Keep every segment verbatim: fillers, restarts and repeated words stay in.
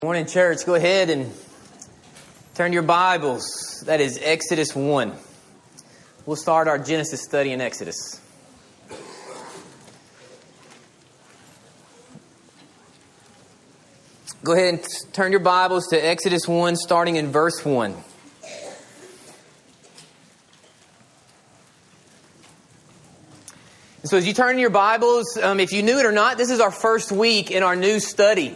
Morning, church. Go ahead and turn your Bibles. That is Exodus one. We'll start our Genesis study in Exodus. Go ahead and turn your Bibles to Exodus one, starting in verse one. So as you turn your Bibles, um, if you knew it or not, this is our first week in our new study.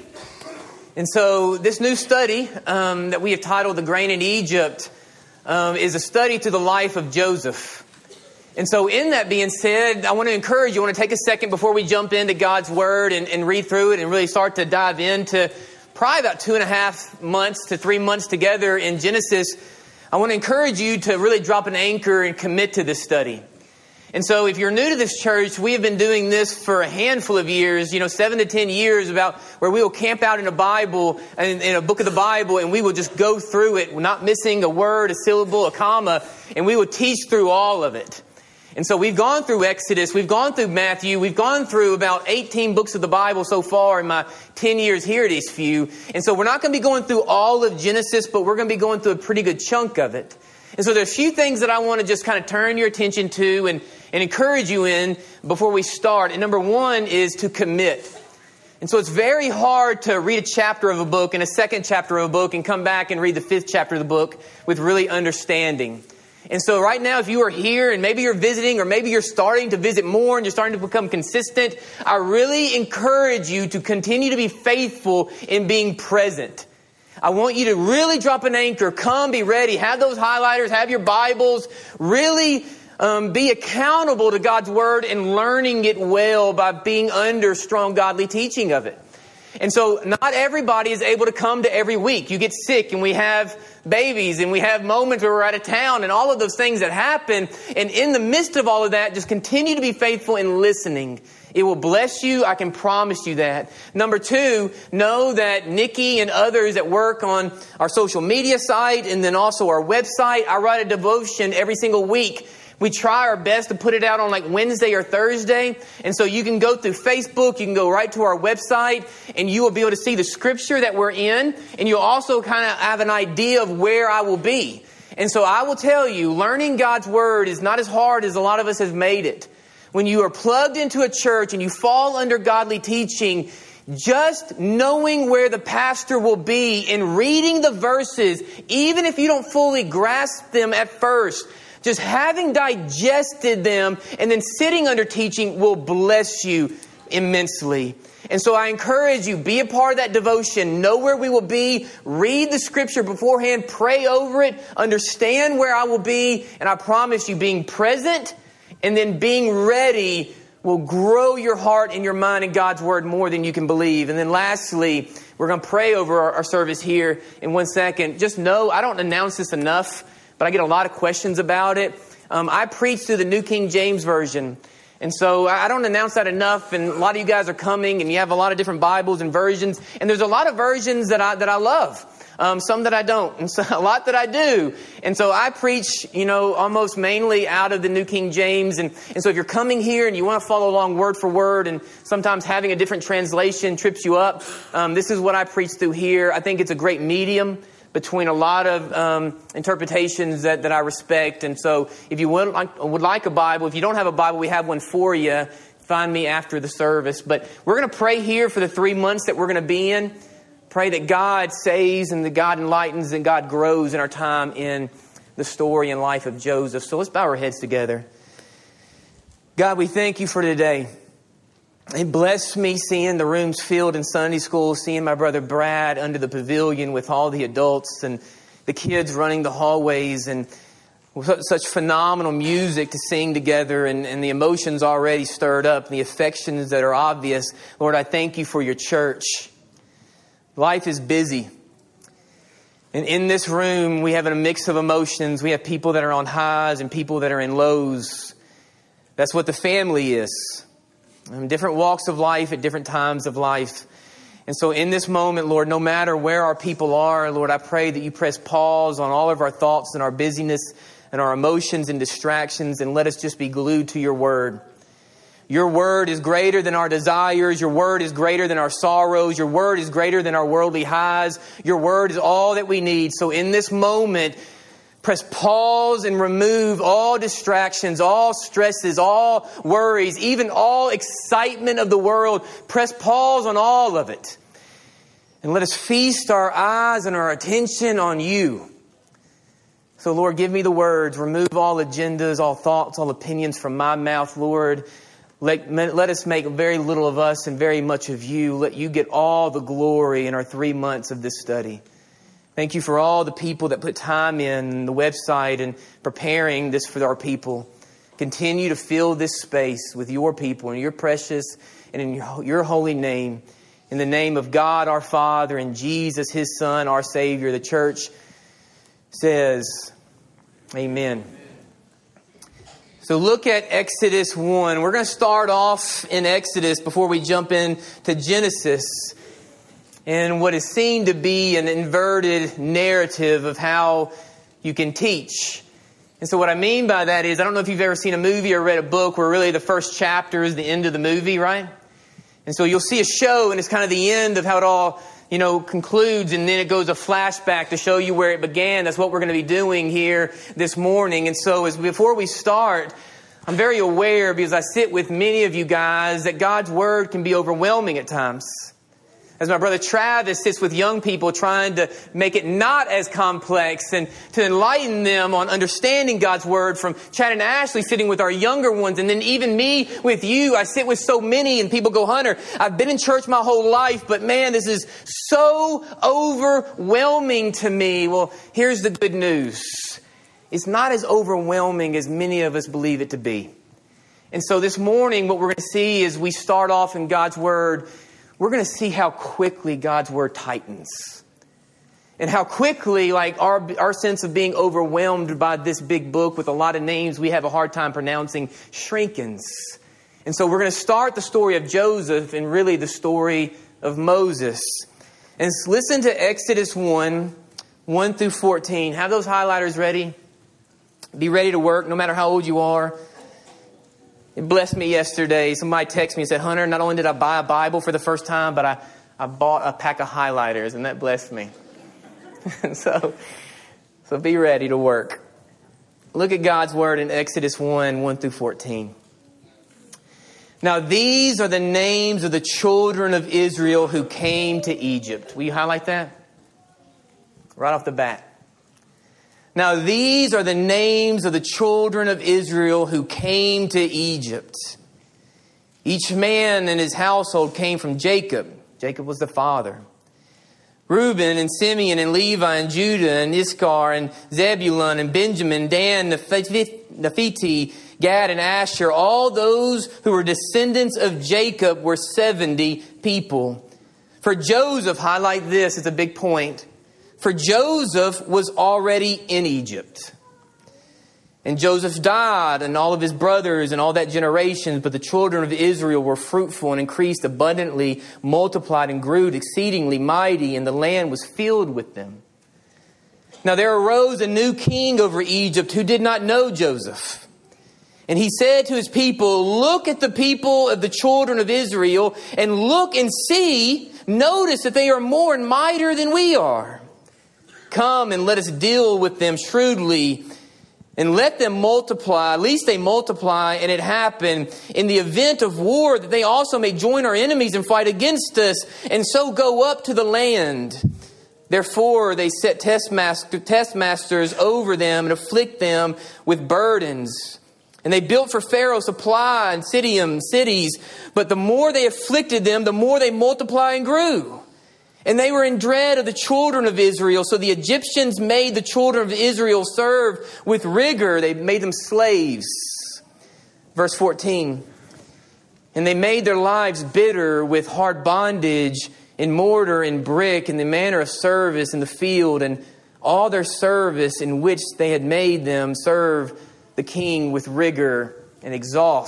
And so this new study um, that we have titled The Grain in Egypt um, is a study to the life of Joseph. And so in that being said, I want to encourage you, I want to take a second before we jump into God's Word and, and read through it and really start to dive into probably about two and a half months to three months together in Genesis. I want to encourage you to really drop an anchor and commit to this study. And so if you're new to this church, we have been doing this for a handful of years, you know, seven to ten years, about where we will camp out in a Bible, in, in a book of the Bible, and we will just go through it, not missing a word, a syllable, a comma, and we will teach through all of it. And so we've gone through Exodus, we've gone through Matthew, we've gone through about eighteen books of the Bible so far in my ten years here at Eastview. And so we're not going to be going through all of Genesis, but we're going to be going through a pretty good chunk of it. And so there's a few things that I want to just kind of turn your attention to and, and encourage you in before we start. And number one is to commit. And so it's very hard to read a chapter of a book and a second chapter of a book and come back and read the fifth chapter of the book with really understanding. And so right now, if you are here and maybe you're visiting or maybe you're starting to visit more and you're starting to become consistent, I really encourage you to continue to be faithful in being present. I want you to really drop an anchor, come, be ready, have those highlighters, have your Bibles, really um, be accountable to God's Word and learning it well by being under strong godly teaching of it. And so not everybody is able to come to every week. You get sick and we have babies and we have moments where we're out of town and all of those things that happen. And in the midst of all of that, just continue to be faithful in listening. It will bless you. I can promise you that. Number two, know that Nikki and others that work on our social media site and then also our website, I write a devotion every single week. We try our best to put it out on like Wednesday or Thursday. And so you can go through Facebook, you can go right to our website, and you will be able to see the scripture that we're in. And you'll also kind of have an idea of where I will be. And so I will tell you, learning God's Word is not as hard as a lot of us have made it. When you are plugged into a church and you fall under godly teaching, just knowing where the pastor will be and reading the verses, even if you don't fully grasp them at first, just having digested them and then sitting under teaching will bless you immensely. And so I encourage you, be a part of that devotion. Know where we will be. Read the scripture beforehand. Pray over it. Understand where I will be. And I promise you, being present and then being ready will grow your heart and your mind in God's Word more than you can believe. And then lastly, we're going to pray over our, our service here in one second. Just know, I don't announce this enough, but I get a lot of questions about it. Um, I preach through the New King James Version. And so I don't announce that enough. And a lot of you guys are coming and you have a lot of different Bibles and versions. And there's a lot of versions that I that I love. Um, some that I don't, and so, a lot that I do. And so I preach, you know, almost mainly out of the New King James. And, and so if you're coming here and you want to follow along word for word, and sometimes having a different translation trips you up, um, this is what I preach through here. I think it's a great medium between a lot of um, interpretations that, that I respect. And so if you would like, would like a Bible, if you don't have a Bible, we have one for you. Find me after the service. But we're going to pray here for the three months that we're going to be in. Pray that God saves and that God enlightens and God grows in our time in the story and life of Joseph. So let's bow our heads together. God, we thank you for today. It blessed me seeing the rooms filled in Sunday school, seeing my brother Brad under the pavilion with all the adults and the kids running the hallways, and such phenomenal music to sing together, and, and the emotions already stirred up, and the affections that are obvious. Lord, I thank you for your church. Life is busy. And in this room, we have a mix of emotions. We have people that are on highs and people that are in lows. That's what the family is. In different walks of life at different times of life. And so in this moment, Lord, no matter where our people are, Lord, I pray that you press pause on all of our thoughts and our busyness and our emotions and distractions, and let us just be glued to your word. Your word is greater than our desires. Your word is greater than our sorrows. Your word is greater than our worldly highs. Your word is all that we need. So in this moment, press pause and remove all distractions, all stresses, all worries, even all excitement of the world. Press pause on all of it. And let us feast our eyes and our attention on you. So Lord, give me the words. Remove all agendas, all thoughts, all opinions from my mouth, Lord. Let, let us make very little of us and very much of you. Let you get all the glory in our three months of this study. Thank you for all the people that put time in the website and preparing this for our people. Continue to fill this space with your people in your precious and in your holy name. In the name of God our Father and Jesus His Son, our Savior, the church says, Amen. So look at Exodus one. We're going to start off in Exodus before we jump into Genesis. And what is seen to be an inverted narrative of how you can teach. And so what I mean by that is, I don't know if you've ever seen a movie or read a book where really the first chapter is the end of the movie, right? And so you'll see a show and it's kind of the end of how it all, you know, concludes, and then it goes a flashback to show you where it began. That's what we're going to be doing here this morning. And so as before we start, I'm very aware, because I sit with many of you guys, that God's Word can be overwhelming at times. As my brother Travis sits with young people trying to make it not as complex and to enlighten them on understanding God's Word, from Chad and Ashley sitting with our younger ones, and then even me with you. I sit with so many and people go, Hunter, I've been in church my whole life, but man, this is so overwhelming to me. Well, here's the good news. It's not as overwhelming as many of us believe it to be. And so this morning, what we're going to see is we start off in God's Word. We're going to see how quickly God's Word tightens. And how quickly, like, our our sense of being overwhelmed by this big book with a lot of names we have a hard time pronouncing shrinkens. And so we're going to start the story of Joseph and really the story of Moses. And listen to Exodus one, one through fourteen. Have those highlighters ready. Be ready to work no matter how old you are. It blessed me yesterday. Somebody texted me and said, Hunter, not only did I buy a Bible for the first time, but I, I bought a pack of highlighters, and that blessed me. so, so be ready to work. Look at God's Word in Exodus one, one through fourteen. Now these are the names of the children of Israel who came to Egypt. Will you highlight that? Right off the bat. Now these are the names of the children of Israel who came to Egypt. Each man in his household came from Jacob. Jacob was the father. Reuben and Simeon and Levi and Judah and Issachar and Zebulun and Benjamin, Dan, Naphtali, Gad and Asher. All those who were descendants of Jacob were seventy people. For Joseph, highlight this, it's a big point. For Joseph was already in Egypt. And Joseph died, and all of his brothers and all that generation. But the children of Israel were fruitful and increased abundantly, multiplied and grew exceedingly mighty, and the land was filled with them. Now there arose a new king over Egypt who did not know Joseph. And he said to his people, look at the people of the children of Israel, and look and see, notice that they are more and mightier than we are. Come and let us deal with them shrewdly and let them multiply. At least they multiply, and it happened in the event of war that they also may join our enemies and fight against us, and so go up to the land. Therefore they set taskmasters over them and afflict them with burdens. And they built for Pharaoh supply and cities, but the more they afflicted them, the more they multiplied and grew. And they were in dread of the children of Israel. So the Egyptians made the children of Israel serve with rigor. They made them slaves. Verse fourteen. And they made their lives bitter with hard bondage in mortar and brick, in the manner of service in the field, and all their service in which they had made them serve the king with rigor and exhaust.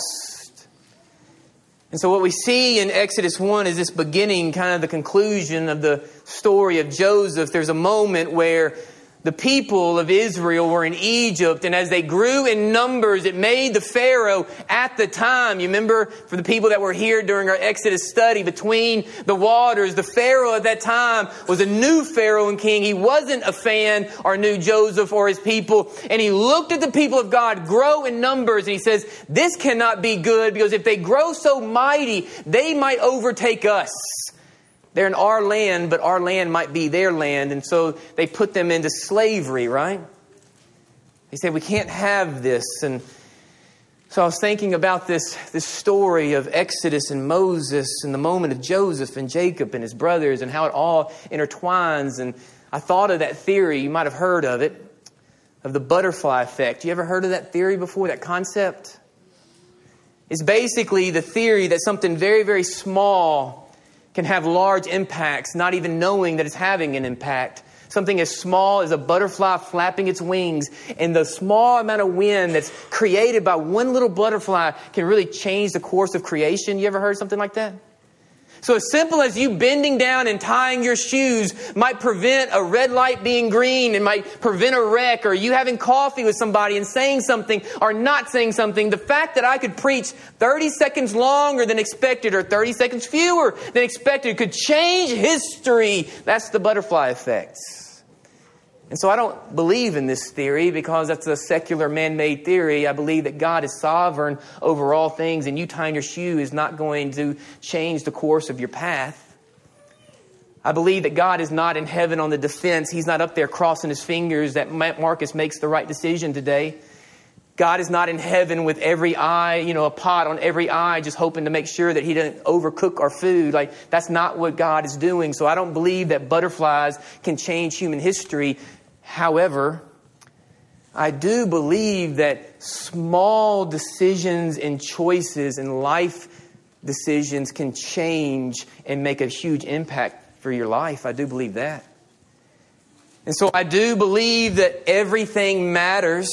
And so what we see in Exodus one is this beginning, kind of the conclusion of the story of Joseph. There's a moment where the people of Israel were in Egypt, and as they grew in numbers, it made the Pharaoh at the time, you remember, for the people that were here during our Exodus study, between the waters, the Pharaoh at that time was a new Pharaoh and king. He wasn't a fan or knew Joseph or his people, and he looked at the people of God grow in numbers, and he says, this cannot be good, because if they grow so mighty, they might overtake us. They're in our land, but our land might be their land. And so they put them into slavery, right? They said, we can't have this. And so I was thinking about this, this story of Exodus and Moses and the moment of Joseph and Jacob and his brothers and how it all intertwines. And I thought of that theory, you might have heard of it, of the butterfly effect. You ever heard of that theory before, that concept? It's basically the theory that something very, very small can have large impacts, not even knowing that it's having an impact. Something as small as a butterfly flapping its wings, and the small amount of wind that's created by one little butterfly can really change the course of creation. You ever heard something like that? So as simple as you bending down and tying your shoes might prevent a red light being green and might prevent a wreck, or you having coffee with somebody and saying something or not saying something. The fact that I could preach thirty seconds longer than expected or thirty seconds fewer than expected could change history. That's the butterfly effect. And so I don't believe in this theory because that's a secular man-made theory. I believe that God is sovereign over all things, and you tying your shoe is not going to change the course of your path. I believe that God is not in heaven on the defense. He's not up there crossing his fingers that Marcus makes the right decision today. God is not in heaven with every eye, you know, a pot on every eye, just hoping to make sure that he doesn't overcook our food. Like, that's not what God is doing. So I don't believe that butterflies can change human history. However, I do believe that small decisions and choices and life decisions can change and make a huge impact for your life. I do believe that. And so I do believe that everything matters.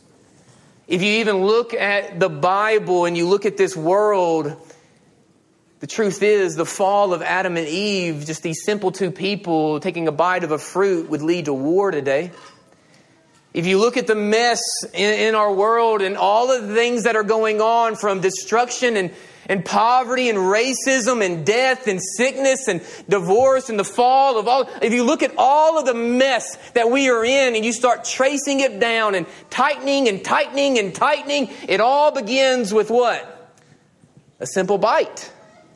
If you even look at the Bible and you look at this world, the truth is the fall of Adam and Eve, just these simple two people taking a bite of a fruit, would lead to war today. If you look at the mess in, in our world and all of the things that are going on, from destruction and, and poverty and racism and death and sickness and divorce and the fall of all, if you look at all of the mess that we are in and you start tracing it down and tightening and tightening and tightening, it all begins with what? A simple bite.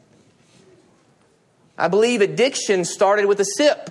I believe addiction started with a sip.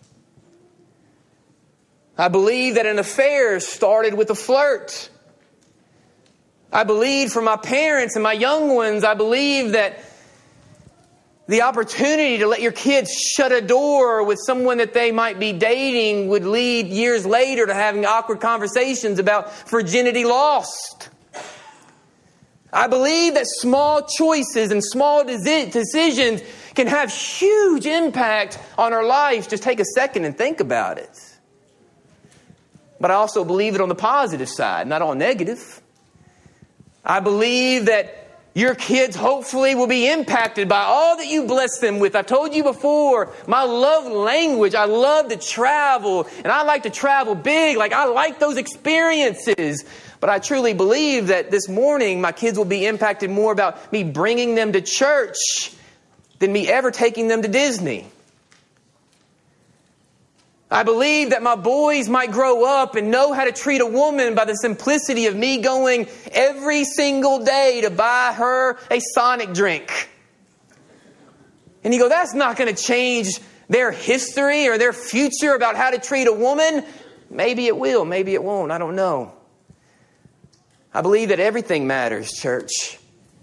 I believe that an affair started with a flirt. I believe for my parents and my young ones, I believe that the opportunity to let your kids shut a door with someone that they might be dating would lead years later to having awkward conversations about virginity lost. I believe that small choices and small decisions can have huge impact on our life. Just take a second and think about it. But I also believe it on the positive side, not all negative. I believe that your kids hopefully will be impacted by all that you bless them with. I've told you before, my love language, I love to travel, and I like to travel big. Like, I like those experiences. But I truly believe that this morning my kids will be impacted more about me bringing them to church than me ever taking them to Disney. I believe that my boys might grow up and know how to treat a woman by the simplicity of me going every single day to buy her a Sonic drink. And you go, that's not going to change their history or their future about how to treat a woman. Maybe it will, maybe it won't, I don't know. I believe that everything matters, church.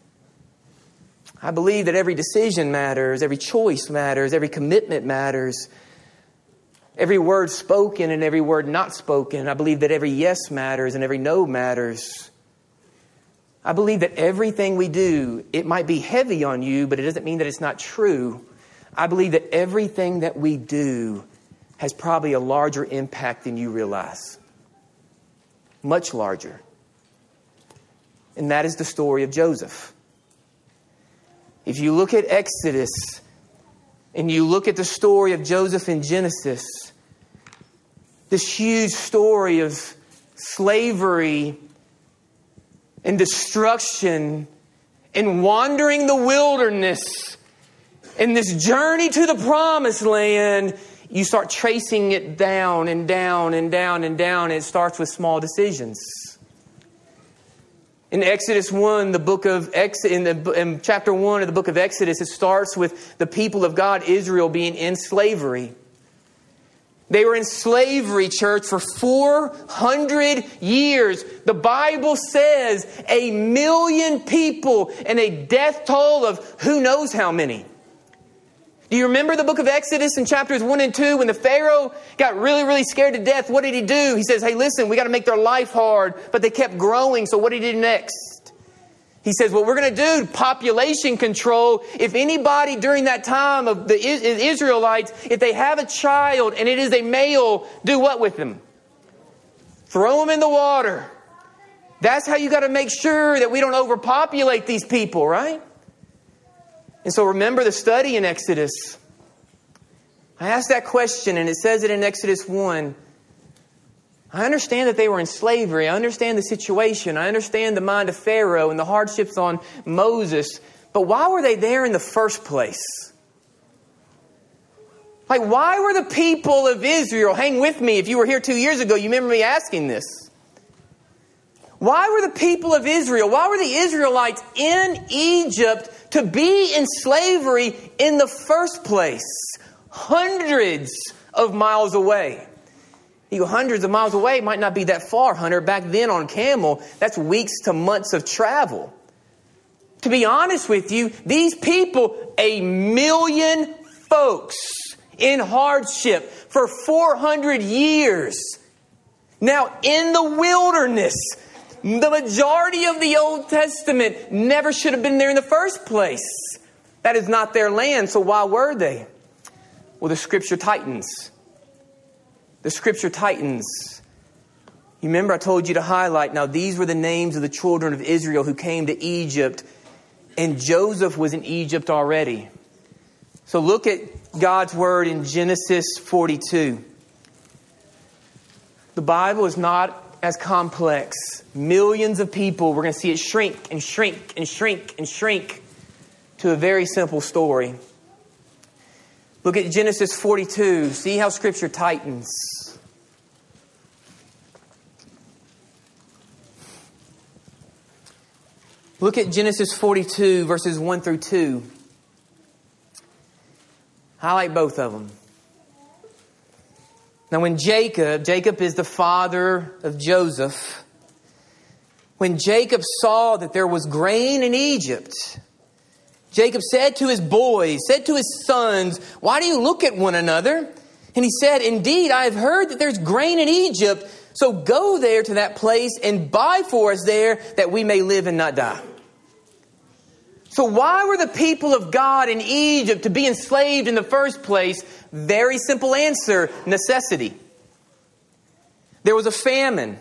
I believe that every decision matters, every choice matters, every commitment matters. Every word spoken and every word not spoken. I believe that every yes matters and every no matters. I believe that everything we do, it might be heavy on you, but it doesn't mean that it's not true. I believe that everything that we do has probably a larger impact than you realize. Much larger. And that is the story of Joseph. If you look at Exodus and you look at the story of Joseph in Genesis, this huge story of slavery and destruction and wandering the wilderness and this journey to the promised land, you start tracing it down and down and down and down. And it starts with small decisions. In Exodus one, the book of Ex- in, the, in chapter one of the book of Exodus, it starts with the people of God, Israel, being in slavery. They were in slavery, church, for four hundred years. The Bible says a million people and a death toll of who knows how many. Do you remember the book of Exodus in chapters one and two when the Pharaoh got really, really scared to death? What did he do? He says, hey, listen, we got to make their life hard. But they kept growing. So what did he do next? He says, what we're going to do, population control. If anybody during that time of the Israelites, if they have a child and it is a male, do what with them? Throw them in the water. That's how you got to make sure that we don't overpopulate these people, right? And so remember the study in Exodus. I asked that question and it says it in Exodus one. I understand that they were in slavery. I understand the situation. I understand the mind of Pharaoh and the hardships on Moses. But why were they there in the first place? Like, why were the people of Israel, hang with me, if you were here two years ago, you remember me asking this. Why were the people of Israel, why were the Israelites in Egypt to be in slavery in the first place? Hundreds of miles away. You go hundreds of miles away, might not be that far, Hunter. Back then on camel, that's weeks to months of travel. To be honest with you, these people, a million folks in hardship for four hundred years. Now in the wilderness, the majority of the Old Testament never should have been there in the first place. That is not their land, so why were they? Well, the Scripture tightens. The Scripture tightens. You remember I told you to highlight, now these were the names of the children of Israel who came to Egypt, and Joseph was in Egypt already. So look at God's Word in Genesis forty-two. The Bible is not as complex. Millions of people, we're going to see it shrink and shrink and shrink and shrink to a very simple story. Look at Genesis forty-two. See how Scripture tightens. Look at Genesis forty-two, verses one through two. Highlight both of them. Now when Jacob, Jacob is the father of Joseph. When Jacob saw that there was grain in Egypt, Jacob said to his boys, said to his sons, why do you look at one another? And he said, indeed, I have heard that there's grain in Egypt. So go there to that place and buy for us there that we may live and not die. So why were the people of God in Egypt to be enslaved in the first place? Very simple answer, necessity. There was a famine.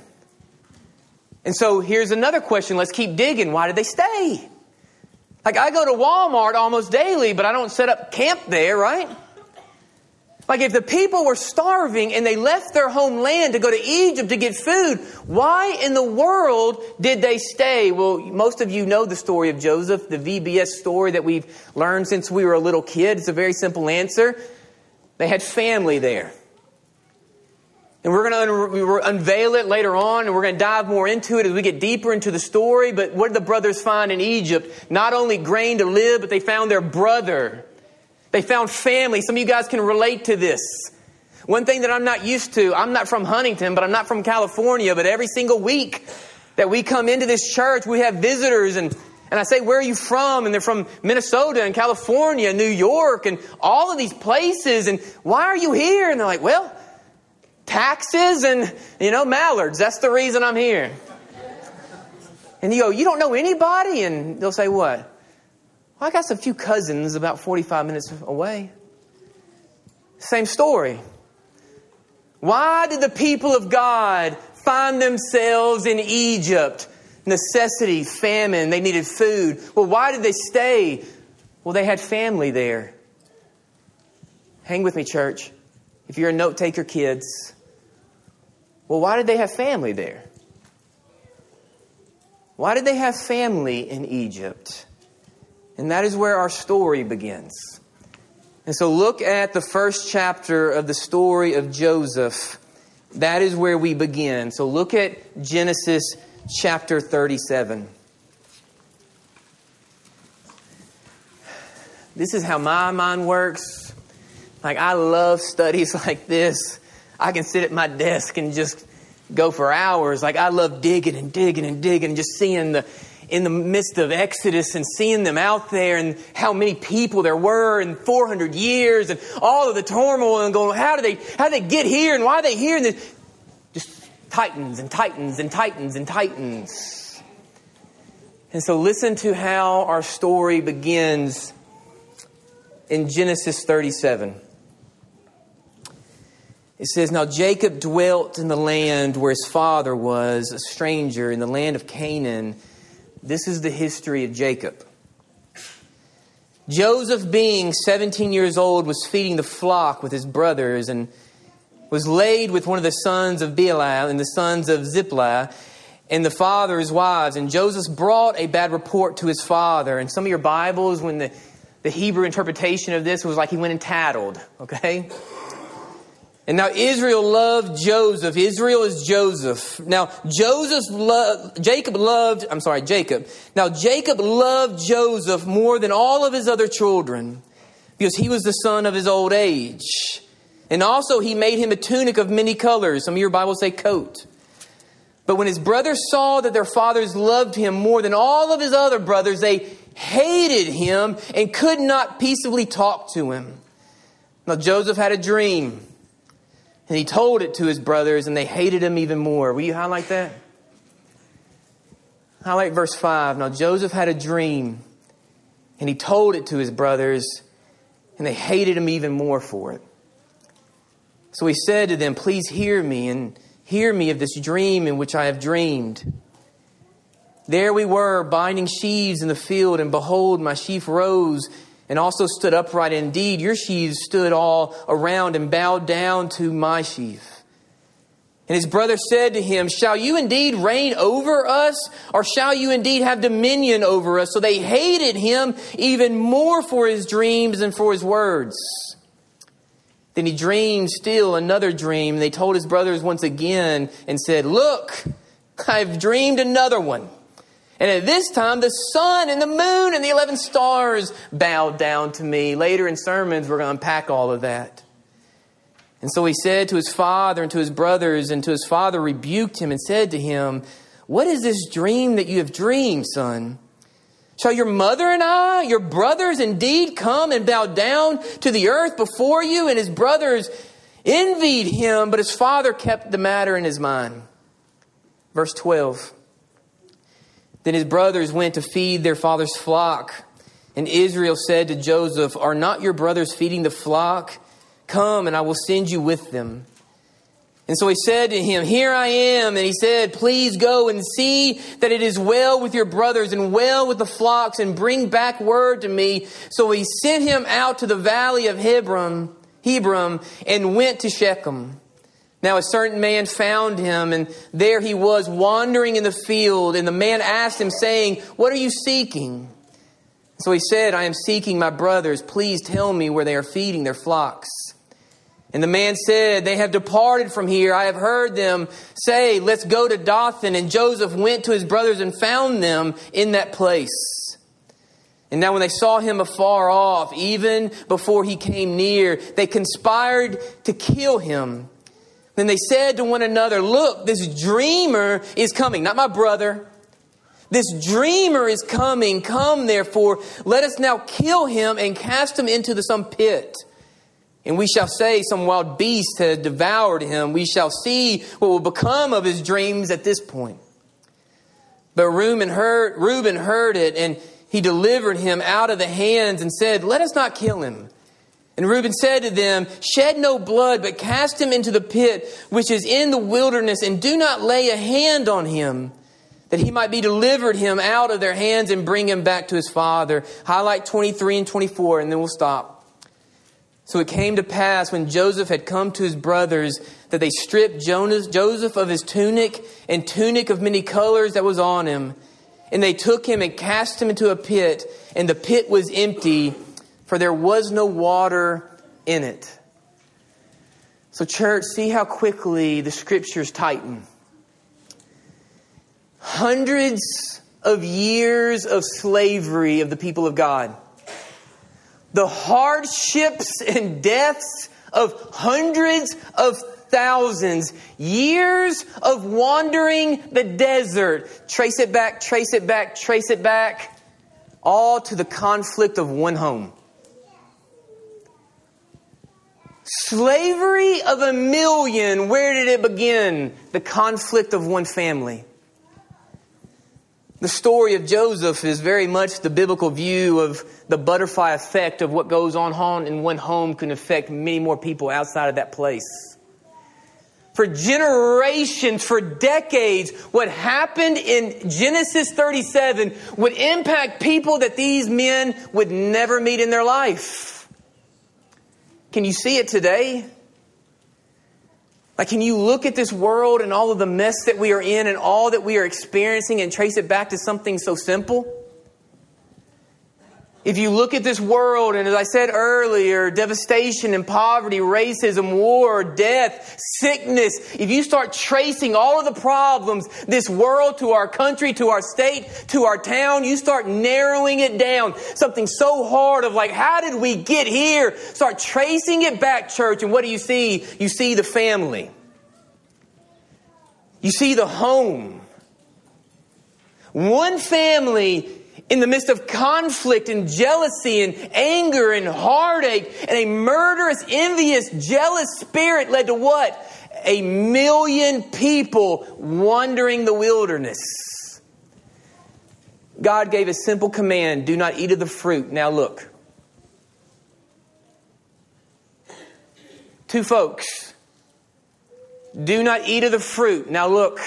And so here's another question. Let's keep digging. Why did they stay? Like, I go to Walmart almost daily, but I don't set up camp there, right? Like, if the people were starving and they left their homeland to go to Egypt to get food, why in the world did they stay? Well, most of you know the story of Joseph, the V B S story that we've learned since we were a little kid. It's a very simple answer. They had family there. And we're going to un- unveil it later on, and we're going to dive more into it as we get deeper into the story. But what did the brothers find in Egypt? Not only grain to live, but they found their brother. They found family. Some of you guys can relate to this. One thing that I'm not used to, I'm not from Huntington, but I'm not from California. But every single week that we come into this church, we have visitors. And, and I say, where are you from? And they're from Minnesota and California, New York, and all of these places. And why are you here? And they're like, well, taxes and, you know, mallards. That's the reason I'm here. And you go, you don't know anybody? And they'll say, what? Well, I got a few cousins about forty-five minutes away. Same story. Why did the people of God find themselves in Egypt? Necessity, famine, they needed food. Well, why did they stay? Well, they had family there. Hang with me, church. If you're a note taker, kids, Well, why did they have family there? Why did they have family in Egypt? And that is where our story begins. And so look at the first chapter of the story of Joseph. That is where we begin. So look at Genesis chapter thirty-seven. This is how my mind works. Like, I love studies like this. I can sit at my desk and just go for hours. Like, I love digging and digging and digging and just seeing the, in the midst of Exodus and seeing them out there and how many people there were in four hundred years and all of the turmoil and going, how did they, how did they get here and why are they here? And this, just titans and titans and titans and titans. And so listen to how our story begins in Genesis thirty-seven. It says, now Jacob dwelt in the land where his father was, a stranger in the land of Canaan. This is the history of Jacob. Joseph, being seventeen years old, was feeding the flock with his brothers and was laid with one of the sons of Bilhah and the sons of Zilpah and the father's wives. And Joseph brought a bad report to his father. And some of your Bibles, when the The Hebrew interpretation of this was like he went and tattled, okay? And now Israel loved Joseph. Israel is Joseph. Now Joseph loved, Jacob loved, I'm sorry, Jacob. Now Jacob loved Joseph more than all of his other children because he was the son of his old age. And also he made him a tunic of many colors. Some of your Bibles say coat. But when his brothers saw that their fathers loved him more than all of his other brothers, they hated him and could not peaceably talk to him. Now Joseph had a dream and he told it to his brothers and they hated him even more. Will you highlight that? Highlight verse five. Now Joseph had a dream and he told it to his brothers and they hated him even more for it. So he said to them, please hear me and hear me of this dream in which I have dreamed. There we were, binding sheaves in the field, and behold, my sheaf rose and also stood upright. Indeed, your sheaves stood all around and bowed down to my sheaf. And his brother said to him, shall you indeed reign over us, or shall you indeed have dominion over us? So they hated him even more for his dreams and for his words. Then he dreamed still another dream. They told his brothers once again and said, look, I've dreamed another one. And at this time, the sun and the moon and the eleven stars bowed down to me. Later in sermons, we're going to unpack all of that. And so he said to his father and to his brothers, and to his father rebuked him and said to him, what is this dream that you have dreamed, son? Shall your mother and I, your brothers, indeed come and bow down to the earth before you? And his brothers envied him, but his father kept the matter in his mind. Verse twelve. Then his brothers went to feed their father's flock. And Israel said to Joseph, are not your brothers feeding the flock? Come, and I will send you with them. And so he said to him, here I am. And he said, please go and see that it is well with your brothers and well with the flocks, and bring back word to me. So he sent him out to the valley of Hebron, Hebron, and went to Shechem. Now a certain man found him, and there he was wandering in the field. And the man asked him, saying, what are you seeking? So he said, I am seeking my brothers. Please tell me where they are feeding their flocks. And the man said, they have departed from here. I have heard them say, let's go to Dothan. And Joseph went to his brothers and found them in that place. And now when they saw him afar off, even before he came near, they conspired to kill him. Then they said to one another, look, this dreamer is coming. Not my brother. This dreamer is coming. Come, therefore, let us now kill him and cast him into the, some pit. And we shall say some wild beast has devoured him. We shall see what will become of his dreams at this point. But Reuben heard, Reuben heard it, and he delivered him out of the hands and said, let us not kill him. And Reuben said to them, shed no blood, but cast him into the pit which is in the wilderness, and do not lay a hand on him, that he might be delivered him out of their hands and bring him back to his father. Highlight twenty-three and twenty-four, and then we'll stop. So it came to pass when Joseph had come to his brothers that they stripped Jonas, Joseph of his tunic and tunic of many colors that was on him. And they took him and cast him into a pit, and the pit was empty, for there was no water in it. So church, see how quickly the scriptures tighten. Hundreds of years of slavery of the people of God. The hardships and deaths of hundreds of thousands. Years of wandering the desert. Trace it back, trace it back, trace it back. All to the conflict of one home. Slavery of a million. Where did it begin? The conflict of one family. The story of Joseph is very much the biblical view of the butterfly effect of what goes on in one home can affect many more people outside of that place. For generations, for decades, what happened in Genesis thirty-seven would impact people that these men would never meet in their life. Can you see it today? Like, can you look at this world and all of the mess that we are in and all that we are experiencing and trace it back to something so simple? If you look at this world, and as I said earlier, devastation and poverty, racism, war, death, sickness, if you start tracing all of the problems, this world, to our country, to our state, to our town, you start narrowing it down. Something so hard of like, how did we get here? Start tracing it back, church, and what do you see? You see the family. You see the home. One family in the midst of conflict and jealousy and anger and heartache and a murderous, envious, jealous spirit led to what? A million people wandering the wilderness. God gave a simple command, do not eat of the fruit. Now look. Two folks. Do not eat of the fruit. Now look.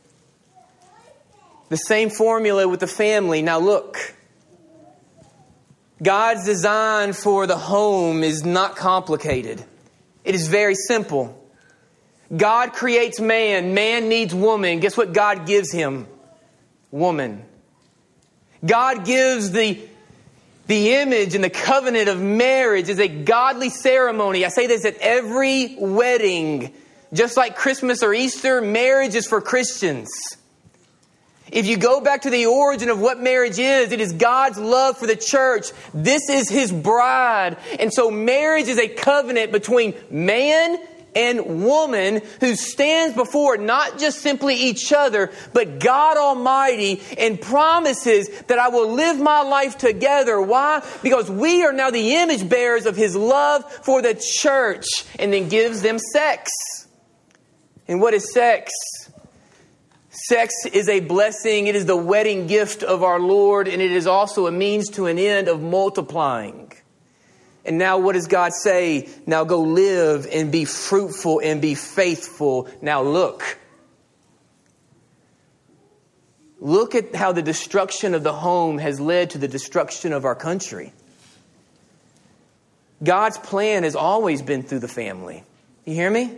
The same formula with the family. Now look. God's design for the home is not complicated. It is very simple. God creates man. Man needs woman. Guess what God gives him? Woman. God gives the, the image and the covenant of marriage as a godly ceremony. I say this at every wedding. Just like Christmas or Easter, marriage is for Christians. If you go back to the origin of what marriage is, it is God's love for the church. This is His bride. And so marriage is a covenant between man and woman who stands before not just simply each other, but God Almighty, and promises that I will live my life together. Why? Because we are now the image bearers of His love for the church, and then gives them sex. And what is sex? Sex is a blessing. It is the wedding gift of our Lord, and it is also a means to an end of multiplying. And now what does God say? Now go live and be fruitful and be faithful. Now look. Look at how the destruction of the home has led to the destruction of our country. God's plan has always been through the family. You hear me?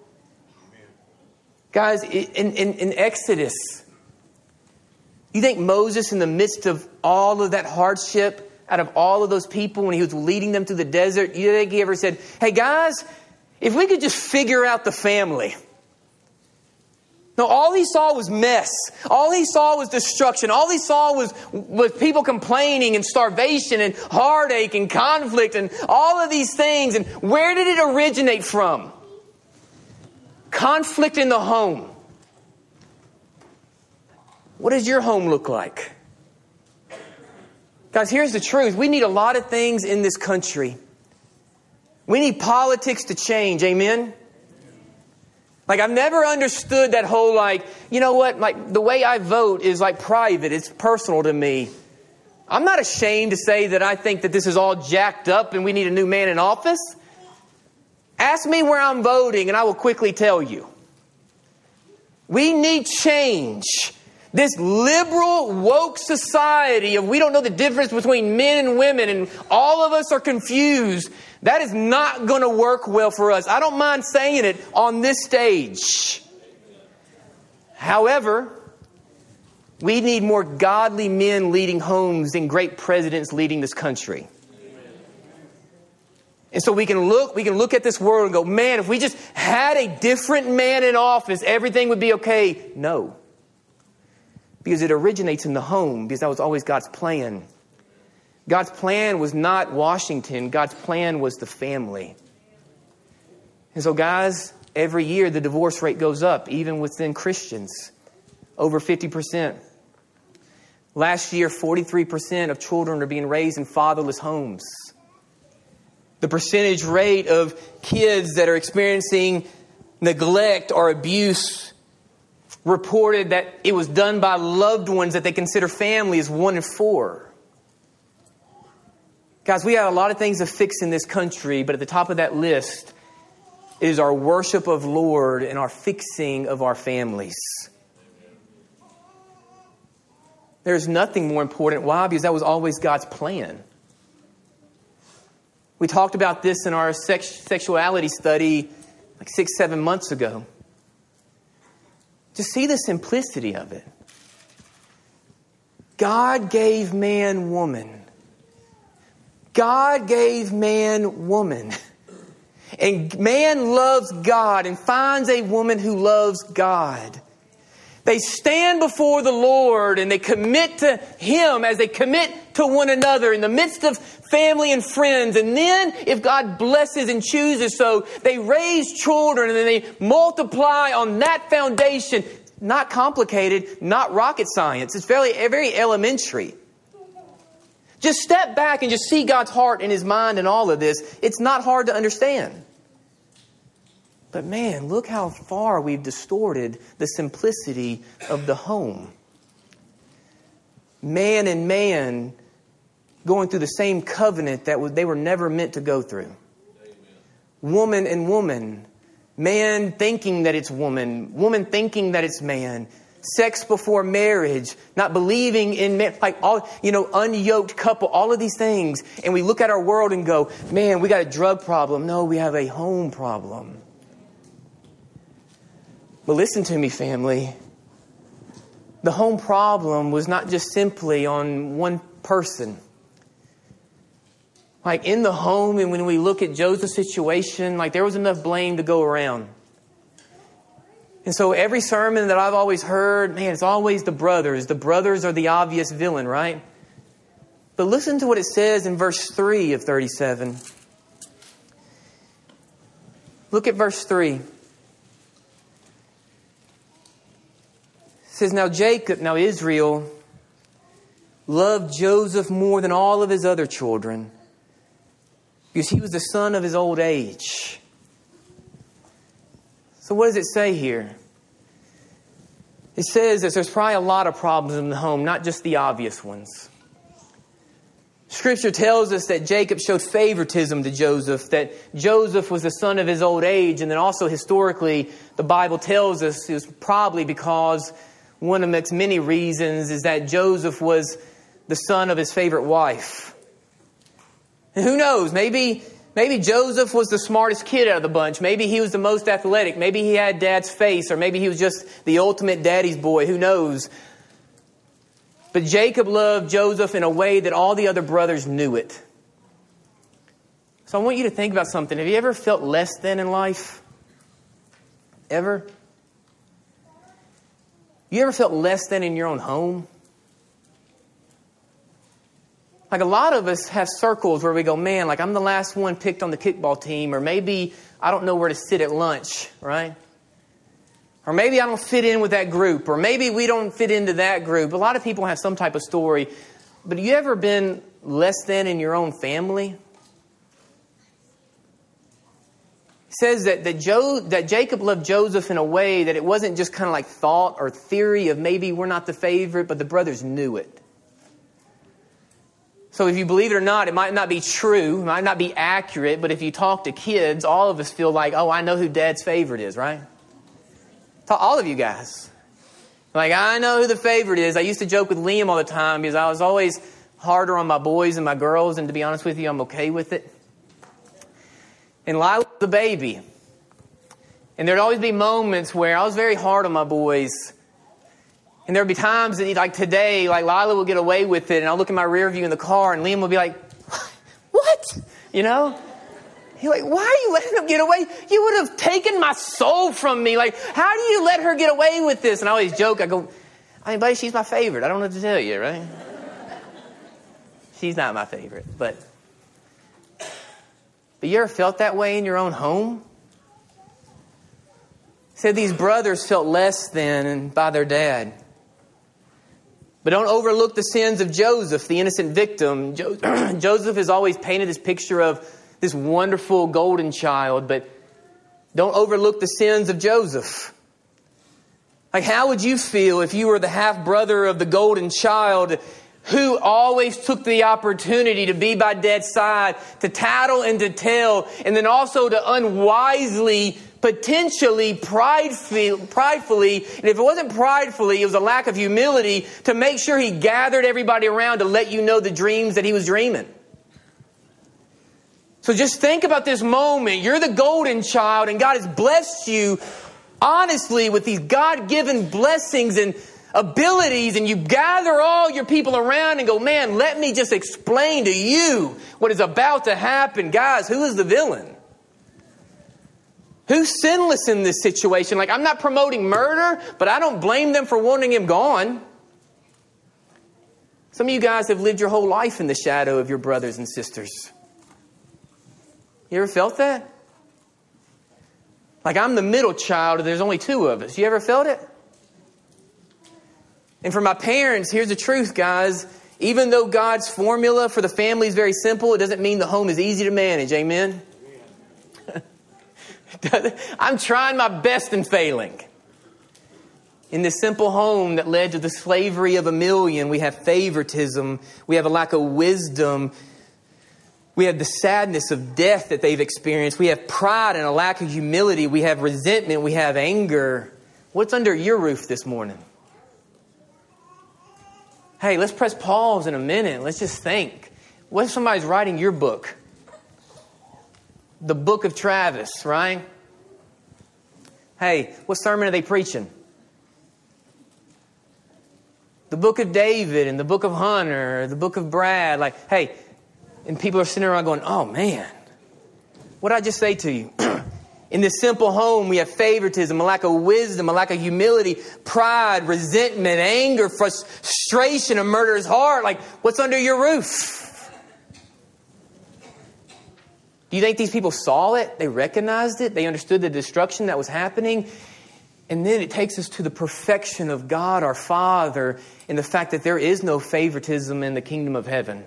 Guys, in, in, in Exodus, you think Moses, in the midst of all of that hardship, out of all of those people, when he was leading them through the desert, you think he ever said, hey guys, if we could just figure out the family. No, all he saw was mess. All he saw was destruction. All he saw was, was people complaining and starvation and heartache and conflict and all of these things. And where did it originate from? Conflict in the home. What does your home look like? Guys, here's the truth. We need a lot of things in this country. We need politics to change. Amen? Like, I've never understood that whole, like, you know what? Like, the way I vote is like private. It's personal to me. I'm not ashamed to say that I think that this is all jacked up and we need a new man in office. Ask me where I'm voting and I will quickly tell you. We need change. This liberal, woke society of we don't know the difference between men and women and all of us are confused. That is not going to work well for us. I don't mind saying it on this stage. However, we need more godly men leading homes than great presidents leading this country. And so we can look, we can look at this world and go, man, if we just had a different man in office, everything would be okay. No. Because it originates in the home, because that was always God's plan. God's plan was not Washington. God's plan was the family. And so, guys, every year the divorce rate goes up, even within Christians. Over fifty percent. Last year, forty-three percent of children are being raised in fatherless homes. The percentage rate of kids that are experiencing neglect or abuse reported that it was done by loved ones that they consider family is one in four. Guys, we have a lot of things to fix in this country, but at the top of that list is our worship of Lord and our fixing of our families. There's nothing more important. Why? Because that was always God's plan. We talked about this in our sex- sexuality study like six, seven months ago. Just see the simplicity of it. God gave man woman. God gave man woman. And man loves God and finds a woman who loves God. They stand before the Lord and they commit to Him as they commit to one another in the midst of family and friends. And then, if God blesses and chooses so, they raise children and then they multiply on that foundation. Not complicated, not rocket science. It's very, very elementary. Just step back and just see God's heart and His mind in all of this. It's not hard to understand. But man, look how far we've distorted the simplicity of the home. Man and man going through the same covenant that they were never meant to go through. Amen. Woman and woman. Man thinking that it's woman. Woman thinking that it's man. Sex before marriage. Not believing in man. Like all, you know, unyoked couple. All of these things. And we look at our world and go, man, we got a drug problem. No, we have a home problem. But listen to me, family. The home problem was not just simply on one person. Like in the home, and when we look at Joseph's situation, like there was enough blame to go around. And so every sermon that I've always heard, man, it's always the brothers. The brothers are the obvious villain, right? But listen to what it says in verse three of thirty-seven. Look at verse three. It says, now Jacob, now Israel, loved Joseph more than all of his other children because he was the son of his old age. So what does it say here? It says that there's probably a lot of problems in the home, not just the obvious ones. Scripture tells us that Jacob showed favoritism to Joseph, that Joseph was the son of his old age, and then also historically, the Bible tells us it was probably because one of its many reasons is that Joseph was the son of his favorite wife. And who knows, maybe, maybe Joseph was the smartest kid out of the bunch. Maybe he was the most athletic. Maybe he had dad's face, or maybe he was just the ultimate daddy's boy. Who knows? But Jacob loved Joseph in a way that all the other brothers knew it. So I want you to think about something. Have you ever felt less than in life? Ever? You ever felt less than in your own home? Like a lot of us have circles where we go, man, like I'm the last one picked on the kickball team, or maybe I don't know where to sit at lunch, right? Or maybe I don't fit in with that group, or maybe we don't fit into that group. A lot of people have some type of story. But have you ever been less than in your own family? It says that, that, Jo, that Jacob loved Joseph in a way that it wasn't just kind of like thought or theory of maybe we're not the favorite, but the brothers knew it. So if you believe it or not, it might not be true, it might not be accurate, but if you talk to kids, all of us feel like, oh, I know who dad's favorite is, right? All of you guys. Like, I know who the favorite is. I used to joke with Liam all the time because I was always harder on my boys and my girls, and to be honest with you, I'm okay with it. And Lila was the baby. And there'd always be moments where I was very hard on my boys. And there'd be times that, like today, like Lila would get away with it. And I'll look in my rear view in the car and Liam would be like, what? You know? He's like, why are you letting them get away? You would have taken my soul from me. Like, how do you let her get away with this? And I always joke. I go, I mean, buddy, she's my favorite. I don't know what to tell you, right? She's not my favorite. But, but you ever felt that way in your own home? Said these brothers felt less than by their dad. But don't overlook the sins of Joseph, the innocent victim. Jo- Joseph has always painted this picture of this wonderful golden child, but don't overlook the sins of Joseph. Like, how would you feel if you were the half-brother of the golden child who always took the opportunity to be by dad's side, to tattle and to tell, and then also to unwisely, potentially, pridefully, pridefully, and if it wasn't pridefully, it was a lack of humility, to make sure he gathered everybody around to let you know the dreams that he was dreaming? So just think about this moment. You're the golden child, and God has blessed you, honestly, with these God-given blessings and abilities, and you gather all your people around and go, man, let me just explain to you what is about to happen. Guys, who is the villain? Who's sinless in this situation? Like, I'm not promoting murder, but I don't blame them for wanting him gone. Some of you guys have lived your whole life in the shadow of your brothers and sisters. You ever felt that? Like, I'm the middle child, and there's only two of us. You ever felt it? And for my parents, here's the truth, guys. Even though God's formula for the family is very simple, it doesn't mean the home is easy to manage. Amen? I'm trying my best and failing. In this simple home that led to the slavery of a million, we have favoritism. We have a lack of wisdom. We have the sadness of death that they've experienced. We have pride and a lack of humility. We have resentment. We have anger. What's under your roof this morning? Hey, let's press pause in a minute. Let's just think. What if somebody's writing your book? The book of Travis, right? Hey, what sermon are they preaching? The book of David and the book of Hunter, the book of Brad. Like, hey, and people are sitting around going, oh man, what did I just say to you? In this simple home, we have favoritism, a lack of wisdom, a lack of humility, pride, resentment, anger, frustration, a murderous heart. Like, what's under your roof? Do you think these people saw it? They recognized it? They understood the destruction that was happening? And then it takes us to the perfection of God, our Father, and the fact that there is no favoritism in the kingdom of heaven.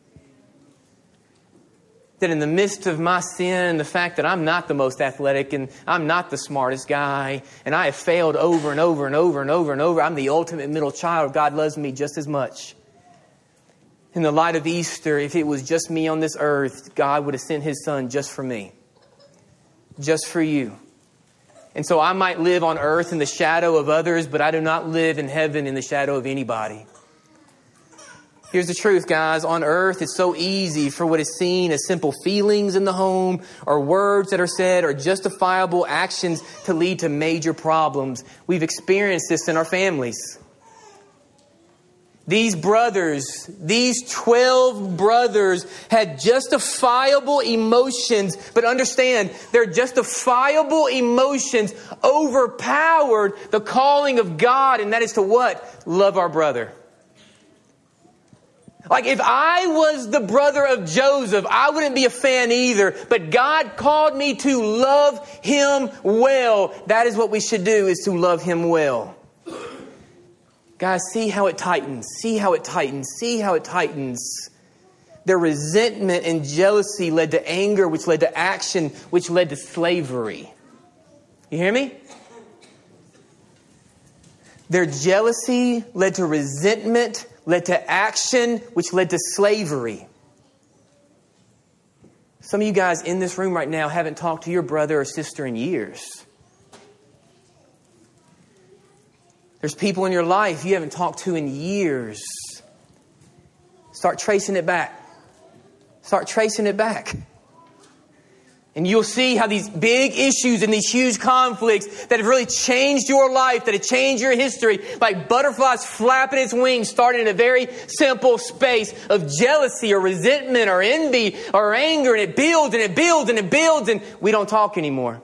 That in the midst of my sin, the fact that I'm not the most athletic and I'm not the smartest guy, and I have failed over and over and over and over and over, I'm the ultimate middle child. God loves me just as much. In the light of Easter, if it was just me on this earth, God would have sent His Son just for me. Just for you. And so I might live on earth in the shadow of others, but I do not live in heaven in the shadow of anybody. Here's the truth, guys. On earth, it's so easy for what is seen as simple feelings in the home or words that are said or justifiable actions to lead to major problems. We've experienced this in our families. These brothers, these twelve brothers had justifiable emotions, but understand their justifiable emotions overpowered the calling of God, and that is to what? Love our brother. Like, if I was the brother of Joseph, I wouldn't be a fan either. But God called me to love him well. That is what we should do, is to love him well. Guys, see how it tightens. See how it tightens. See how it tightens. Their resentment and jealousy led to anger, which led to action, which led to slavery. You hear me? Their jealousy led to resentment, led to action, which led to slavery. Some of you guys in this room right now haven't talked to your brother or sister in years. There's people in your life you haven't talked to in years. Start tracing it back. Start tracing it back. And you'll see how these big issues and these huge conflicts that have really changed your life, that have changed your history, like butterflies flapping its wings, started in a very simple space of jealousy or resentment or envy or anger, and it builds and it builds and it builds, and we don't talk anymore.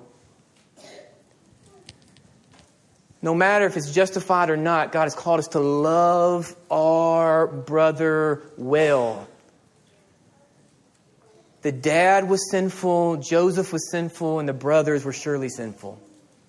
No matter if it's justified or not, God has called us to love our brother well. The dad was sinful, Joseph was sinful, and the brothers were surely sinful.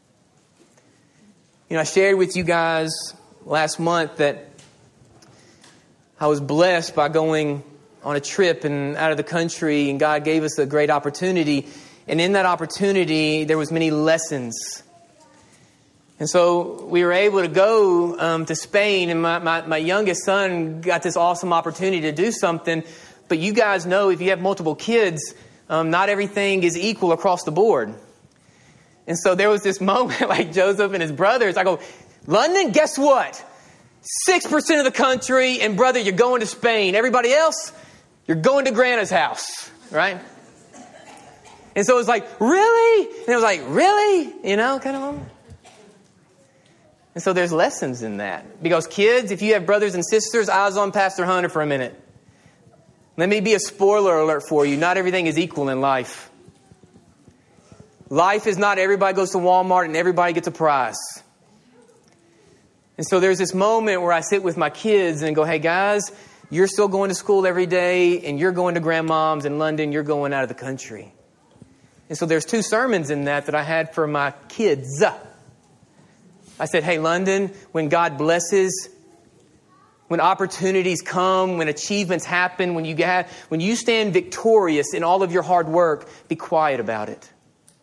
You know, I shared with you guys last month that I was blessed by going on a trip and out of the country, and God gave us a great opportunity. And in that opportunity, there was many lessons. And so we were able to go um, to Spain, and my, my, my youngest son got this awesome opportunity to do something. But you guys know if you have multiple kids, um, not everything is equal across the board. And so there was this moment like Joseph and his brothers. I go, London, guess what? six percent of the country, and brother, you're going to Spain. Everybody else, you're going to Grandma's house, right? And so it was like, really? And it was like, really? You know, kind of moment. And so there's lessons in that. Because kids, if you have brothers and sisters, eyes on Pastor Hunter for a minute. Let me be a spoiler alert for you. Not everything is equal in life. Life is not everybody goes to Walmart and everybody gets a prize. And so there's this moment where I sit with my kids and go, hey guys, you're still going to school every day and you're going to grandmom's in London. You're going out of the country. And so there's two sermons in that that I had for my kids. I said, hey, London, when God blesses, when opportunities come, when achievements happen, when you get, when you stand victorious in all of your hard work, be quiet about it.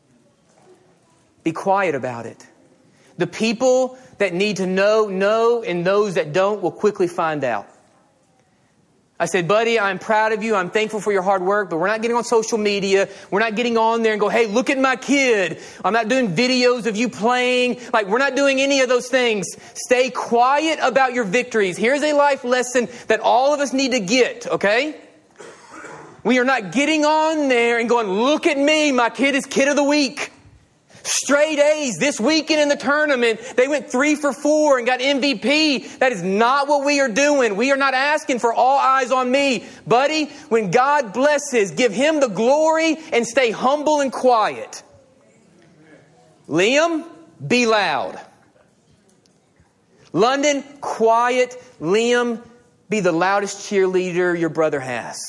Be quiet about it. The people that need to know, know, and those that don't will quickly find out. I said, buddy, I'm proud of you. I'm thankful for your hard work, but we're not getting on social media. We're not getting on there and go, hey, look at my kid. I'm not doing videos of you playing. Like, we're not doing any of those things. Stay quiet about your victories. Here's a life lesson that all of us need to get, okay? We are not getting on there and going, look at me. My kid is kid of the week. Straight A's this weekend in the tournament. They went three for four and got M V P. That is not what we are doing. We are not asking for all eyes on me. Buddy, when God blesses, give Him the glory and stay humble and quiet. Liam, be loud. London, quiet. Liam, be the loudest cheerleader your brother has.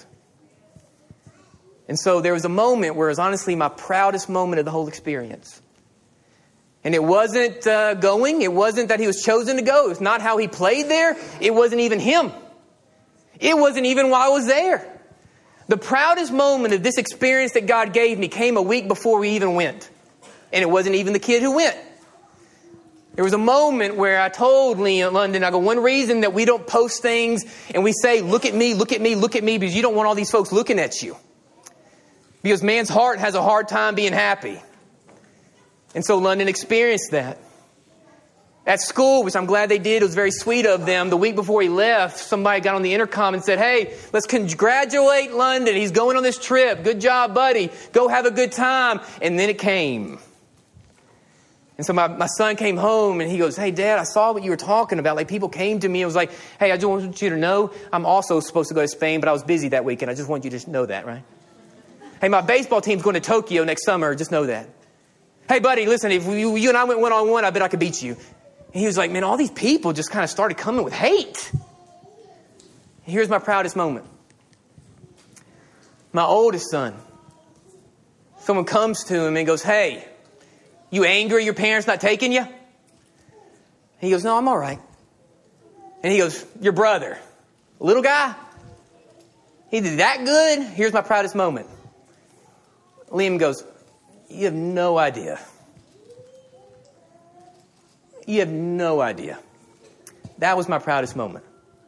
And so there was a moment where it was honestly my proudest moment of the whole experience. And it wasn't uh, going. It wasn't that he was chosen to go. It's not how he played there. It wasn't even him. It wasn't even while I was there. The proudest moment of this experience that God gave me came a week before we even went. And it wasn't even the kid who went. There was a moment where I told Liam, London, I go, one reason that we don't post things and we say, look at me, look at me, look at me, because you don't want all these folks looking at you. Because man's heart has a hard time being happy. And so London experienced that. At school, which I'm glad they did, it was very sweet of them. The week before he left, somebody got on the intercom and said, hey, let's congratulate London. He's going on this trip. Good job, buddy. Go have a good time. And then it came. And so my, my son came home and he goes, hey, Dad, I saw what you were talking about. Like, people came to me and was like, hey, I just want you to know I'm also supposed to go to Spain, but I was busy that weekend. I just want you to know that, right? Hey, my baseball team's going to Tokyo next summer. Just know that. Hey, buddy, listen, if you, you and I went one-on-one, I bet I could beat you. And he was like, man, all these people just kind of started coming with hate. Here's my proudest moment. My oldest son. Someone comes to him and goes, hey, you angry your parents not taking you? He goes, no, I'm all right. And he goes, your brother, little guy, he did that good? Here's my proudest moment. Liam goes, you have no idea. You have no idea. That was my proudest moment.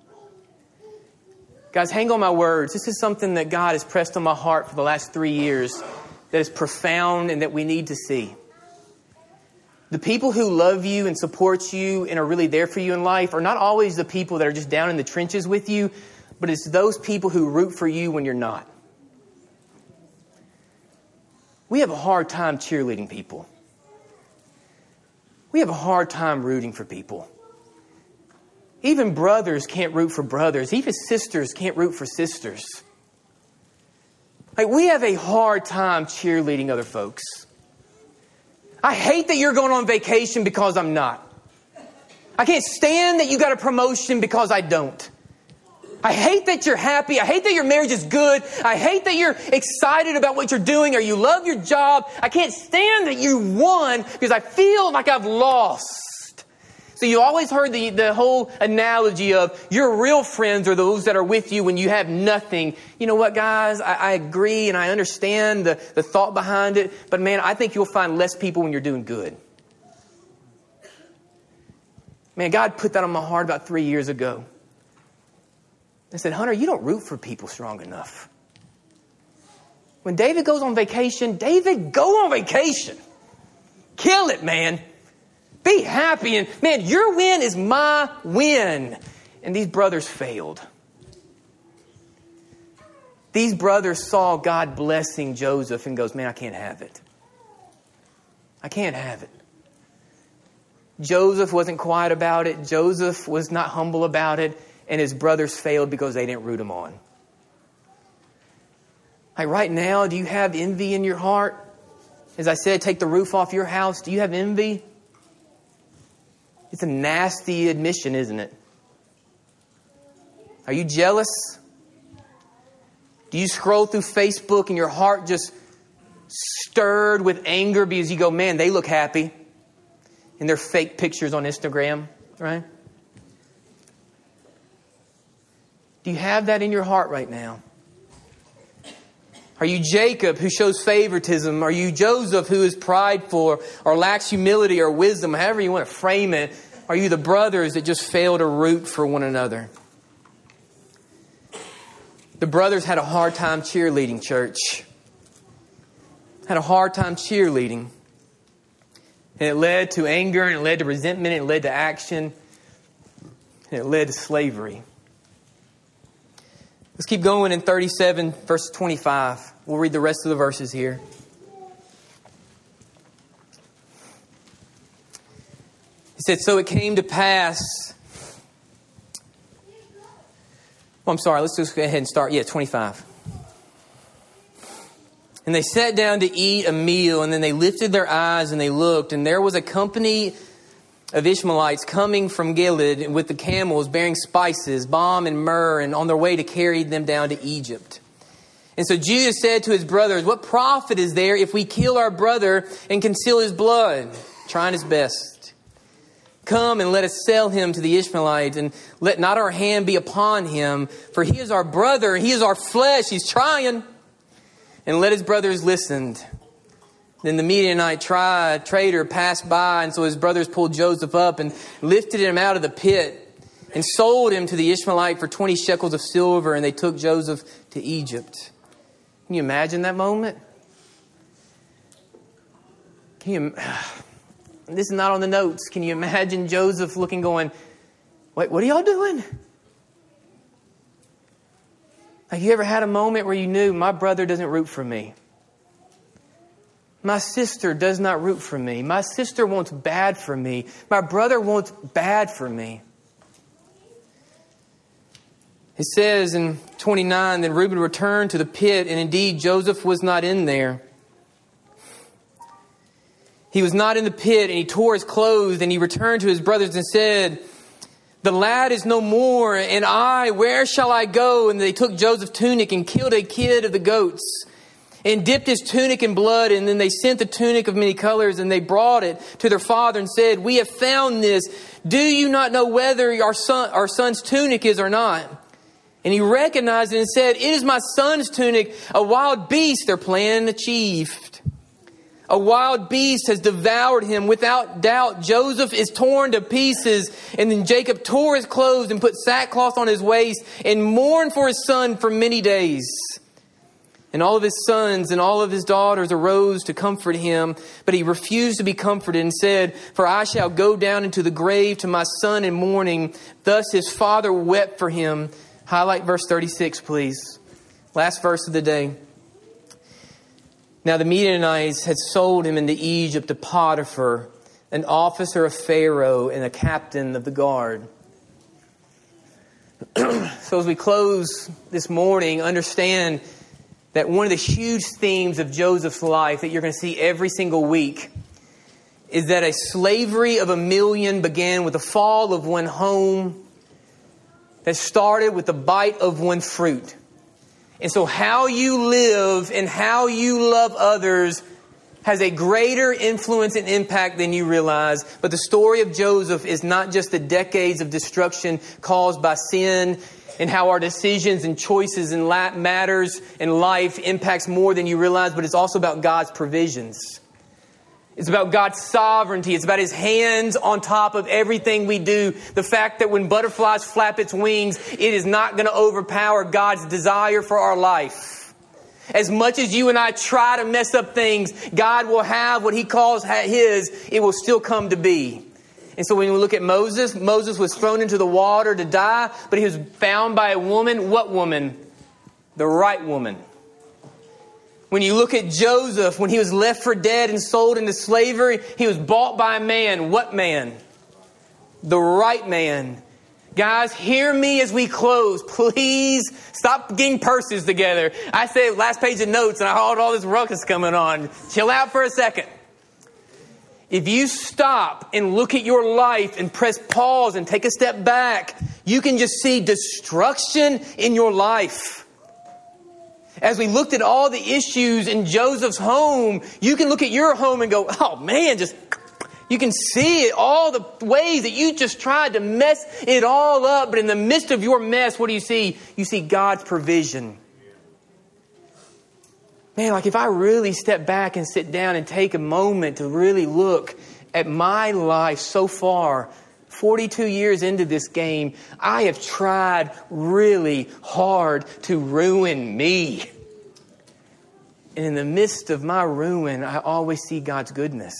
Guys, hang on my words. This is something that God has pressed on my heart for the last three years that is profound and that we need to see. The people who love you and support you and are really there for you in life are not always the people that are just down in the trenches with you, but it's those people who root for you when you're not. we have a hard time cheerleading people. We have a hard time rooting for people. Even brothers can't root for brothers. Even sisters can't root for sisters. Like, we have a hard time cheerleading other folks. I hate that you're going on vacation because I'm not. I can't stand that you got a promotion because I don't. I hate that you're happy. I hate that your marriage is good. I hate that you're excited about what you're doing or you love your job. I can't stand that you won because I feel like I've lost. So you always heard the, the whole analogy of your real friends are those that are with you when you have nothing. You know what, guys? I, I agree and I understand the, the thought behind it. But man, I think you'll find less people when you're doing good. Man, God put that on my heart about three years ago. I said, Hunter, you don't root for people strong enough. When David goes on vacation, David, go on vacation. Kill it, man. Be happy. And man, your win is my win. And these brothers failed. These brothers saw God blessing Joseph and goes, man, I can't have it. I can't have it. Joseph wasn't quiet about it. Joseph was not humble about it. And his brothers failed because they didn't root him on. Like right now, do you have envy in your heart? As I said, take the roof off your house. Do you have envy? It's a nasty admission, isn't it? Are you jealous? Do you scroll through Facebook and your heart just stirred with anger because you go, man, they look happy. And their fake pictures on Instagram, right? Do you have that in your heart right now? Are you Jacob who shows favoritism? Are you Joseph who is prideful or lacks humility or wisdom? However you want to frame it. Are you the brothers that just fail to root for one another? The brothers had a hard time cheerleading, church. Had a hard time cheerleading. And it led to anger, and it led to resentment, and it led to action, and it led to slavery. Let's keep going in thirty-seven, verse twenty-five. We'll read the rest of the verses here. It said, so it came to pass. Oh, I'm sorry, let's just go ahead and start. Yeah, twenty-five. And they sat down to eat a meal, and then they lifted their eyes and they looked, and there was a company of Ishmaelites coming from Gilead with the camels bearing spices, balm and myrrh, and on their way to carry them down to Egypt. And so Judah said to his brothers, what profit is there if we kill our brother and conceal his blood? Trying his best. Come and let us sell him to the Ishmaelites, and let not our hand be upon him, for he is our brother, he is our flesh. He's trying. And let his brothers listen. Then the Midianite tri- trader passed by, and so his brothers pulled Joseph up and lifted him out of the pit and sold him to the Ishmaelite for twenty shekels of silver, and they took Joseph to Egypt. Can you imagine that moment? Can you? This is not on the notes. Can you imagine Joseph looking, going, "Wait, what are y'all doing?" Have you ever had a moment where you knew my brother doesn't root for me? My sister does not root for me. My sister wants bad for me. My brother wants bad for me. It says in twenty-nine, then Reuben returned to the pit, and indeed Joseph was not in there. He was not in the pit, and he tore his clothes, and he returned to his brothers and said, the lad is no more, and I, where shall I go? And they took Joseph's tunic and killed a kid of the goats and dipped his tunic in blood. And then they sent the tunic of many colors, and they brought it to their father and said, we have found this. Do you not know whether our son, our son's tunic is or not? And he recognized it and said, it is my son's tunic. A wild beast, their plan achieved. A wild beast has devoured him. Without doubt, Joseph is torn to pieces. And then Jacob tore his clothes and put sackcloth on his waist and mourned for his son for many days. And all of his sons and all of his daughters arose to comfort him. But he refused to be comforted and said, for I shall go down into the grave to my son in mourning. Thus his father wept for him. Highlight verse thirty-six, please. Last verse of the day. Now the Midianites had sold him into Egypt to Potiphar, an officer of Pharaoh and a captain of the guard. So as we close this morning, understand that one of the huge themes of Joseph's life that you're going to see every single week is that a slavery of a million began with the fall of one home that started with the bite of one fruit. And so how you live and how you love others has a greater influence and impact than you realize. But the story of Joseph is not just the decades of destruction caused by sin and how our decisions and choices and matters in life impacts more than you realize, but it's also about God's provisions. It's about God's sovereignty. It's about His hands on top of everything we do. The fact that when butterflies flap its wings, it is not going to overpower God's desire for our life. As much as you and I try to mess up things, God will have what He calls His. It will still come to be. And so when we look at Moses, Moses was thrown into the water to die, but he was found by a woman. What woman? The right woman. When you look at Joseph, when he was left for dead and sold into slavery, he was bought by a man. What man? The right man. Guys, hear me as we close. Please stop getting purses together. I said last page of notes and I heard all this ruckus coming on. Chill out for a second. If you stop and look at your life and press pause and take a step back, you can just see destruction in your life. As we looked at all the issues in Joseph's home, you can look at your home and go, oh man, just... You can see it, all the ways that you just tried to mess it all up. But in the midst of your mess, what do you see? You see God's provision. Man, like if I really step back and sit down and take a moment to really look at my life so far, forty-two years into this game, I have tried really hard to ruin me. And in the midst of my ruin, I always see God's goodness.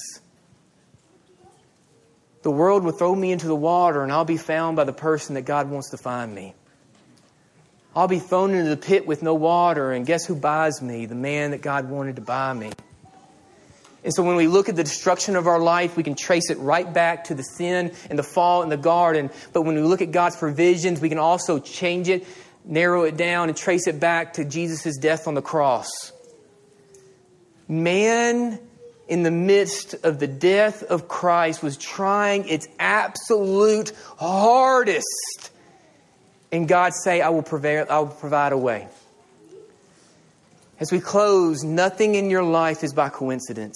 The world will throw me into the water and I'll be found by the person that God wants to find me. I'll be thrown into the pit with no water, and guess who buys me? The man that God wanted to buy me. And so when we look at the destruction of our life, we can trace it right back to the sin and the fall in the garden. But when we look at God's provisions, we can also change it, narrow it down, and trace it back to Jesus' death on the cross. Man, in the midst of the death of Christ, was trying its absolute hardest. And God say, I will provide, I will provide a way. As we close, nothing in your life is by coincidence.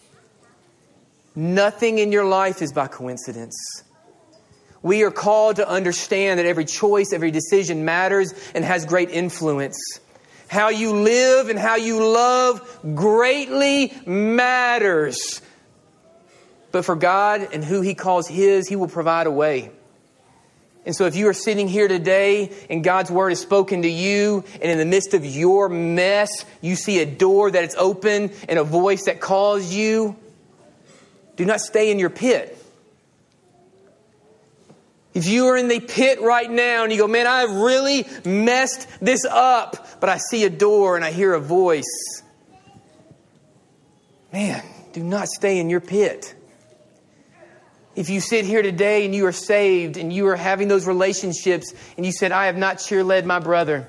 Nothing in your life is by coincidence. We are called to understand that every choice, every decision matters and has great influence. How you live and how you love greatly matters. But for God and who He calls His, He will provide a way. And so if you are sitting here today and God's Word is spoken to you, and in the midst of your mess, you see a door that is open and a voice that calls you, do not stay in your pit. If you are in the pit right now and you go, man, I've really messed this up, but I see a door and I hear a voice. Man, do not stay in your pit. If you sit here today and you are saved and you are having those relationships and you said, I have not cheerled my brother.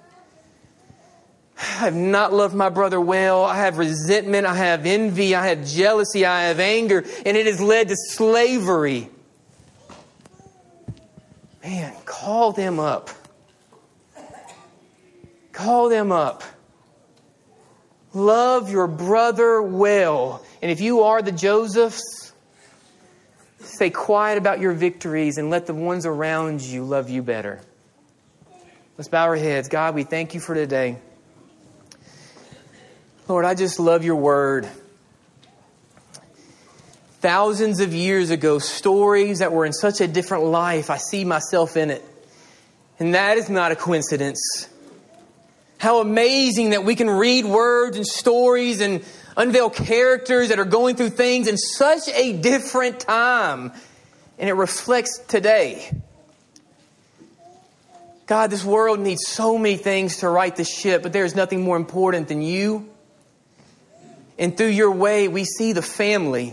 I have not loved my brother well. I have resentment. I have envy. I have jealousy. I have anger. And it has led to slavery. Man, call them up. Call them up. Love your brother well. And if you are the Josephs, stay quiet about your victories and let the ones around you love you better. Let's bow our heads. God, we thank you for today. Lord, I just love your word. Thousands of years ago, stories that were in such a different life, I see myself in it. And that is not a coincidence. How amazing that we can read words and stories and unveil characters that are going through things in such a different time. And it reflects today. God, this world needs so many things to right the ship, but there is nothing more important than you. And through your way, we see the family.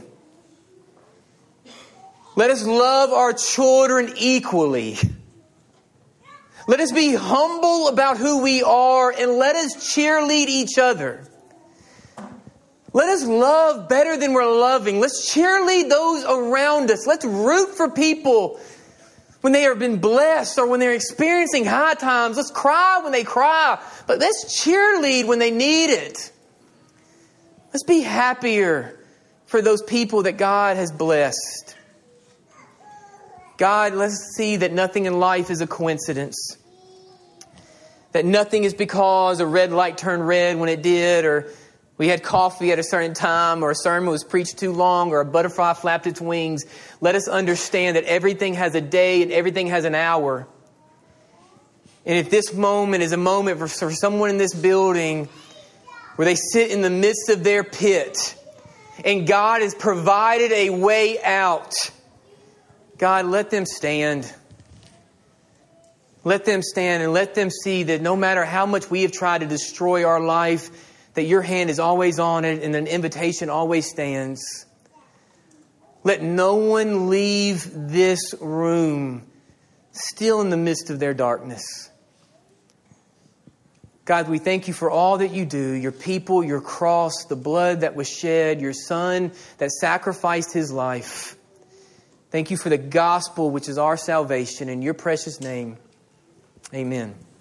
Let us love our children equally. Let us be humble about who we are, and let us cheerlead each other. Let us love better than we're loving. Let's cheerlead those around us. Let's root for people when they have been blessed or when they're experiencing high times. Let's cry when they cry, but let's cheerlead when they need it. Let's be happier for those people that God has blessed. God, let's see that nothing in life is a coincidence. That nothing is because a red light turned red when it did, or we had coffee at a certain time, or a sermon was preached too long, or a butterfly flapped its wings. Let us understand that everything has a day and everything has an hour. And if this moment is a moment for, for someone in this building where they sit in the midst of their pit and God has provided a way out, God, let them stand. Let them stand and let them see that no matter how much we have tried to destroy our life, that your hand is always on it and an invitation always stands. Let no one leave this room still in the midst of their darkness. God, we thank you for all that you do, your people, your cross, the blood that was shed, your Son that sacrificed his life. Thank you for the gospel, which is our salvation. In your precious name, amen.